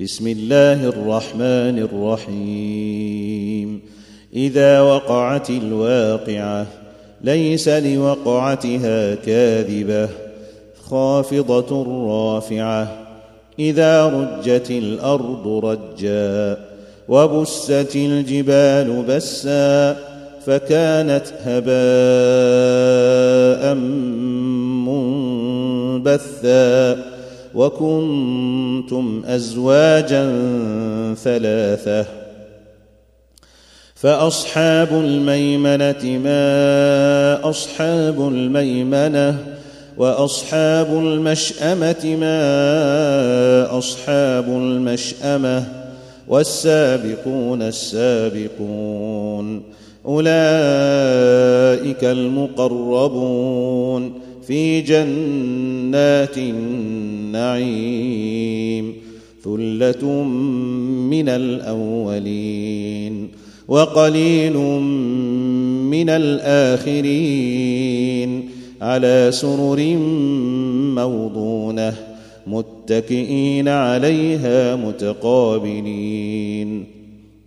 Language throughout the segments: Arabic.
بسم الله الرحمن الرحيم إذا وقعت الواقعة ليس لوقعتها كاذبة خافضة رافعة إذا رجت الأرض رجا وبست الجبال بسا فكانت هباء منبثا وكنتم أزواجا ثلاثة فأصحاب الميمنة ما أصحاب الميمنة وأصحاب المشأمة ما أصحاب المشأمة والسابقون السابقون أولئك المقربون في جنات النعيم ثلة من الأولين وقليل من الآخرين على سرر موضونة متكئين عليها متقابلين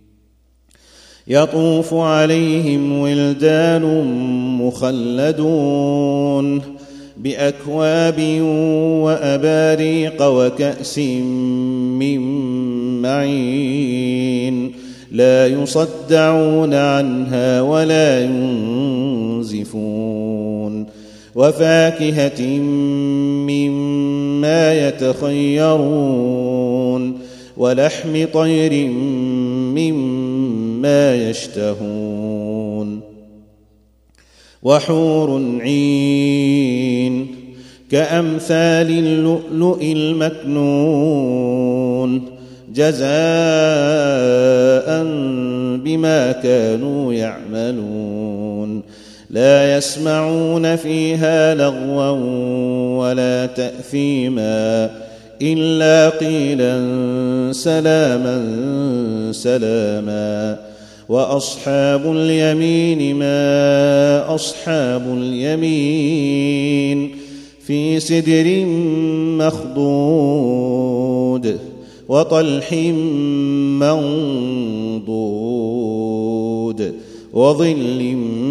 يطوف عليهم ولدان مخلدون بأكواب وأباريق وكأس من معين لا يصدعون عنها ولا ينزفون وفاكهة مما يتخيرون ولحم طير مما يشتهون وحور عين كأمثال اللؤلؤ المكنون جزاء بما كانوا يعملون لا يسمعون فيها لغوا ولا تأثيما إلا قيلا سلاما سلاما وأصحاب اليمين ما أصحاب اليمين في سدر مخضود وطلح منضود وظل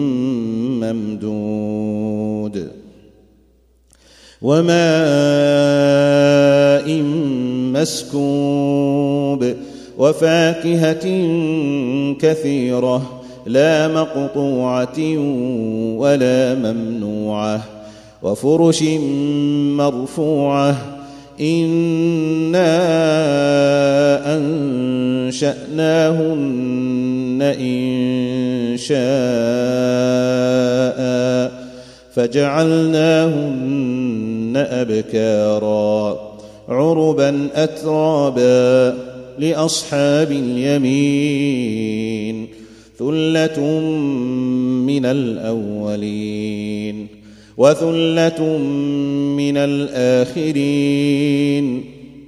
ممدود وماء مسكوب وفاكهة كثيرة لا مقطوعة ولا ممنوعة وفرش مرفوعة إنا أنشأناهن إنشاء فجعلناهن أبكارا عربا أترابا لأصحاب اليمين ثلة من الأولين وثلة من الآخرين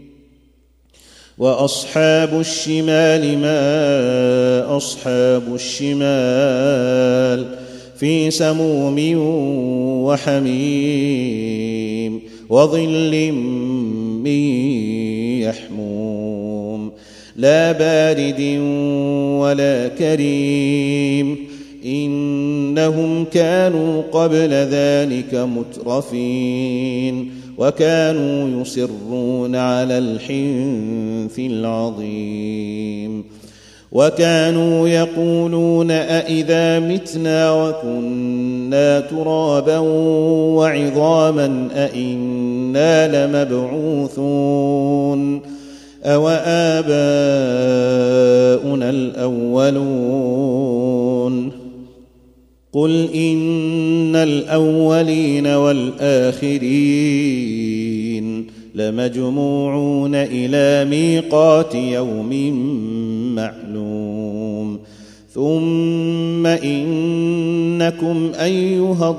وأصحاب الشمال ما أصحاب الشمال في سموم وحميم وظل من يحموم لا بارد ولا كريم إنهم كانوا قبل ذلك مترفين وكانوا يصرون على الحنث العظيم وكانوا يقولون أئذا متنا وكنا ترابا وعظاما أئنا لمبعوثون أوآباؤنا الأولون قل إن الأولين والآخرين لمجموعون إلى ميقات يوم معلوم ثم إنكم أيها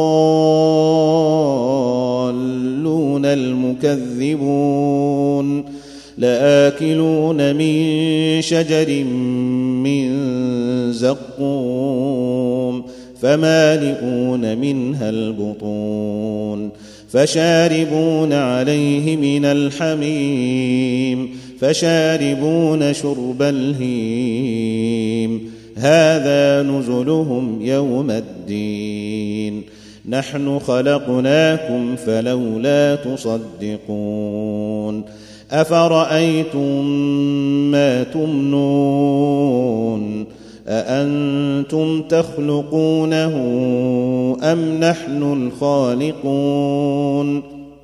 الضالون المكذبون لآكلون من شجر من زقوم فمالئون منها البطون فشاربون عليه من الحميم فشاربون شرب الهيم هذا نزلهم يوم الدين نحن خلقناكم فلولا تصدقون أفرأيتم ما تمنون أأنتم تخلقونه أم نحن الخالقون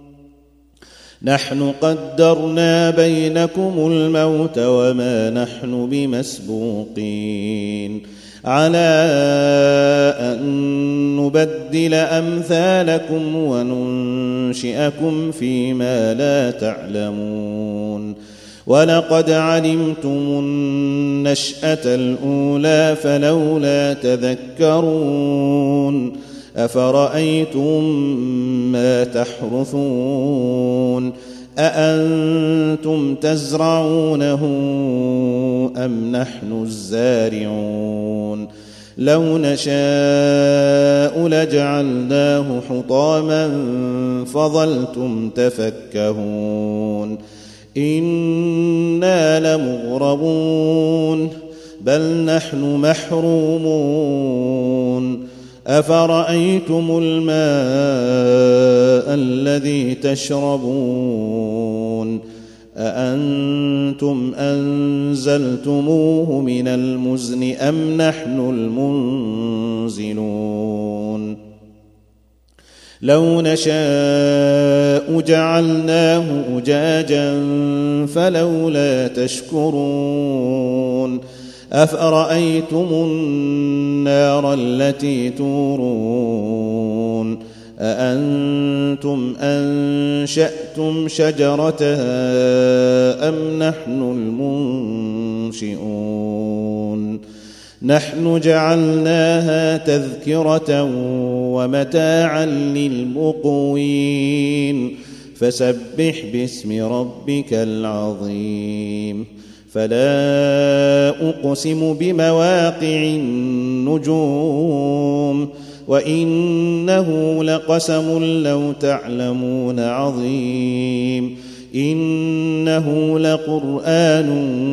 نحن قدرنا بينكم الموت وما نحن بمسبوقين على أن نبدل أمثالكم وننشئكم فيما لا تعلمون ولقد علمتم النشأة الأولى فلولا تذكرون أفرأيتم ما تحرثون أأنتم تزرعونه أم نحن الزارعون لو نشاء لجعلناه حطاما فظلتم تفكهون إنا لمغرمون بل نحن محرومون أفرأيتم الماء الذي تشربون أأنتم أنزلتموه من المزن أم نحن المنزلون لو نشاء جعلناه أجاجا فلولا تشكرون أفرأيتم النار التي تورون أأنتم أنشأتم شجرتها أم نحن المنشئون نحن جعلناها تذكرة ومتاعا للمقوين فسبح باسم ربك العظيم فلا أقسم بمواقع النجوم وإنه لقسم لو تعلمون عظيم إنه لقرآن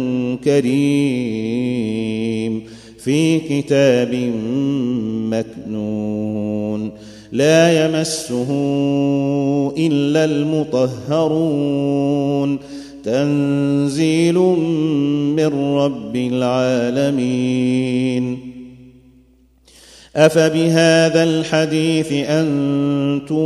كريم في كتاب مكنون لا يمسه إلا المطهرون تنزيل من رب العالمين أفبهذا الحديث أنتم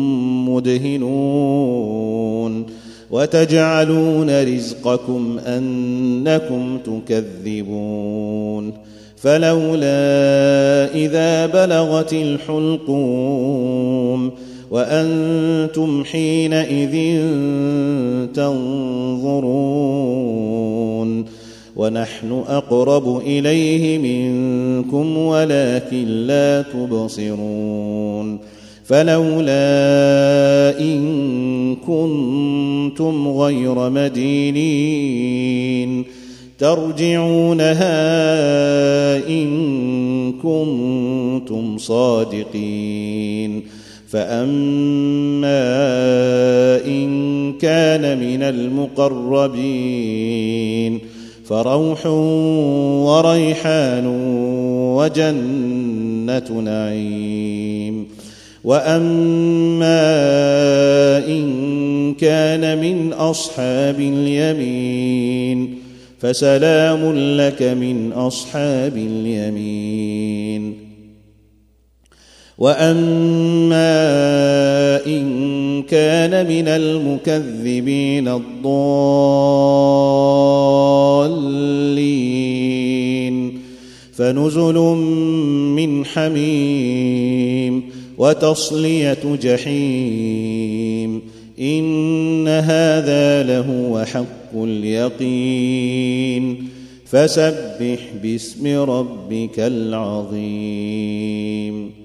مدهنون وتجعلون رزقكم أنكم تكذبون فلولا إذا بلغت الحلقوم وأنتم حينئذ تنظرون ونحن أقرب إليه منكم ولكن لا تبصرون فلولا إن كنتم غير مدينين ترجعونها إن كنتم صادقين فأما إن كان من المقربين فروح وريحان وجنة نعيم وأما إن كان من أصحاب اليمين فسلام لك من أصحاب اليمين وأما إن كان من المكذبين الضالين فنزل من حميم وتصلية جحيم إن هذا لهو حق اليقين فسبح باسم ربك العظيم